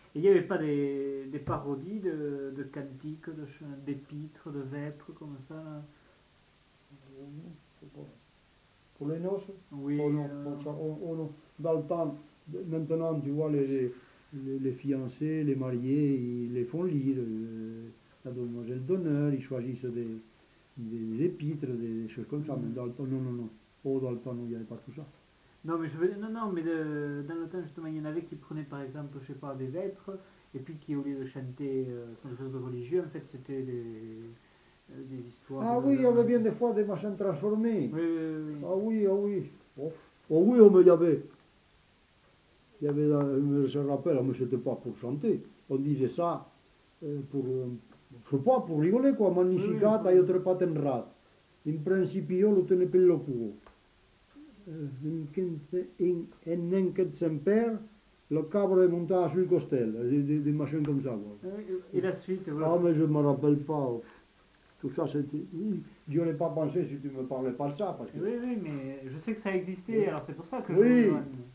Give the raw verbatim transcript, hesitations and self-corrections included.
Et il n'y avait pas des, des parodies de, de cantiques, de ch- d'épîtres, de vêpres comme ça là? Oh non, c'est pas- Pour les noces? Oh Oui, non, euh, oh, ça, oh, oh non. Dans le temps, de- maintenant, tu vois, les, les, les- les fiancés, les mariés, ils les font lire. euh, la demoiselle d'honneur, ils choisissent des, des épîtres, des choses comme ça. Mais hmm. dans le temps, non, non, non. Oh, dans le temps, non, il n'y avait pas tout ça. Non, mais je veux, non, non, mais de- dans le temps, justement, il y en avait qui prenaient par exemple, je sais pas, des vêpres, et puis qui, au lieu de chanter euh, quelque chose de religieux, en fait, c'était des, euh, des histoires Ah de. oui, il y avait bien de- des fois des machins transformés. Oui, oui, oui. Ah oui, ah oui. Oh, oh oui, oh, mais il y avait, il y avait, euh, je me rappelle, mais c'était pas pour chanter. On disait ça euh, pour, euh, je sais pas, pour rigoler quoi. Oui, oui, Magnificat, oui. io tre patenrat. In principio lo tene per lo cuo. En enquête semper, le cabre est monté sur le costel. Des, des, des machins comme ça quoi. Oui, et la suite, voilà. Ah mais je me rappelle pas. Tout ça c'était. Je n'aurais pas pensé si tu me parlais pas de ça parce que. Oui, oui, mais je sais que ça existait, Oui, alors c'est pour ça que je me oui, demande.